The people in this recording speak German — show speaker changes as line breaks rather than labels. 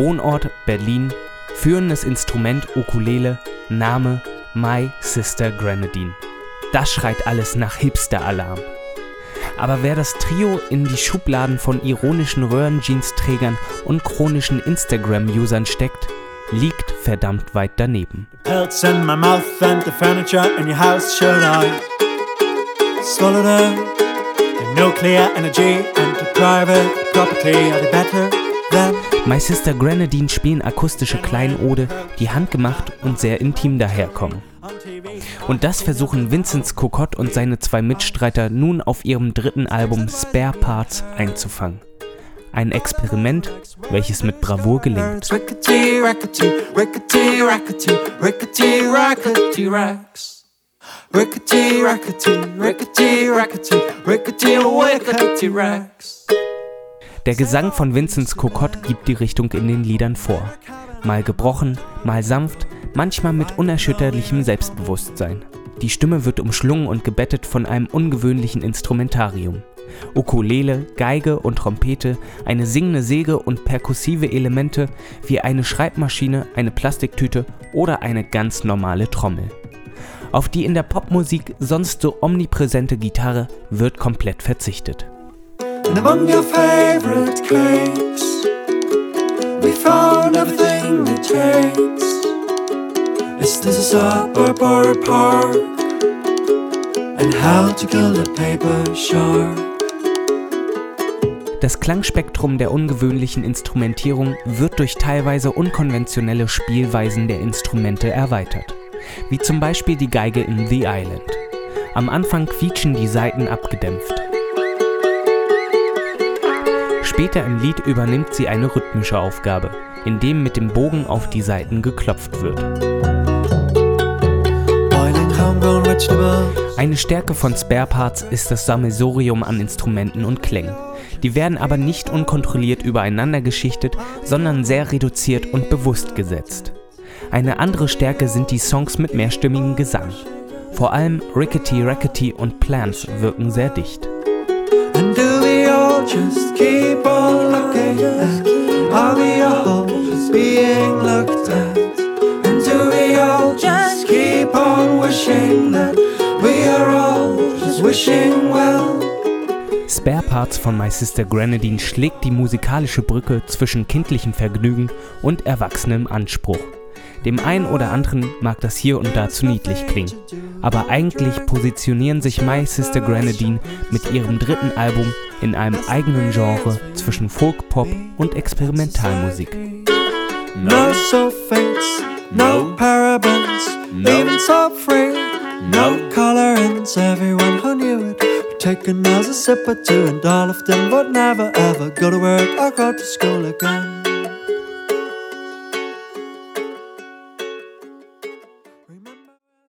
Wohnort Berlin, führendes Instrument Ukulele, Name My Sister Grenadine. Das schreit alles nach Hipster-Alarm. Aber wer das Trio in die Schubladen von ironischen Röhrenjeans-Trägern und chronischen Instagram-Usern steckt, liegt verdammt weit daneben.
Pelts in my mouth and the furniture in your house, should I swallow them? The nuclear energy and the private property are the better than.
My Sister Grenadine spielen akustische Kleinode, die handgemacht und sehr intim daherkommen. Und das versuchen Vincent Cocotte und seine zwei Mitstreiter nun auf ihrem dritten Album Spare Parts einzufangen. Ein Experiment, welches mit Bravour gelingt.
Rickety, rickety, rickety, rickety, rickety, rickety, racks. Rickety, rickety, rickety, rickety, rickety, rickety, racks.
Der Gesang von Vincent Cocotte gibt die Richtung in den Liedern vor. Mal gebrochen, mal sanft, manchmal mit unerschütterlichem Selbstbewusstsein. Die Stimme wird umschlungen und gebettet von einem ungewöhnlichen Instrumentarium. Ukulele, Geige und Trompete, eine singende Säge und perkussive Elemente wie eine Schreibmaschine, eine Plastiktüte oder eine ganz normale Trommel. Auf die in der Popmusik sonst so omnipräsente Gitarre wird komplett verzichtet.
And among your favorite cakes, we found everything it takes. Is this a suburb or a park? And how to kill a paper shark?
Das Klangspektrum der ungewöhnlichen Instrumentierung wird durch teilweise unkonventionelle Spielweisen der Instrumente erweitert, wie zum Beispiel die Geige in The Island. Am Anfang quietschen die Saiten abgedämpft. Später im Lied übernimmt sie eine rhythmische Aufgabe, indem mit dem Bogen auf die Saiten geklopft wird. Eine Stärke von Spare Parts ist das Sammelsurium an Instrumenten und Klängen. Die werden aber nicht unkontrolliert übereinander geschichtet, sondern sehr reduziert und bewusst gesetzt. Eine andere Stärke sind die Songs mit mehrstimmigem Gesang. Vor allem Rickety Rackety und Plans wirken sehr dicht.
And do we all just keep on looking at? Are we all just being looked at? And do we all just keep on wishing that we are all just wishing well?
Spare Parts von My Sister Grenadine schlägt die musikalische Brücke zwischen kindlichem Vergnügen und erwachsenem Anspruch. Dem einen oder anderen mag das hier und da zu niedlich klingen, aber eigentlich positionieren sich My Sister Grenadine mit ihrem dritten Album in einem eigenen Genre zwischen Folk-Pop und Experimentalmusik.
No sulfates, no parabens, even salt-free, no colorants. Everyone who knew it would take another sip or two, and all of them would never ever go to work or go to school again.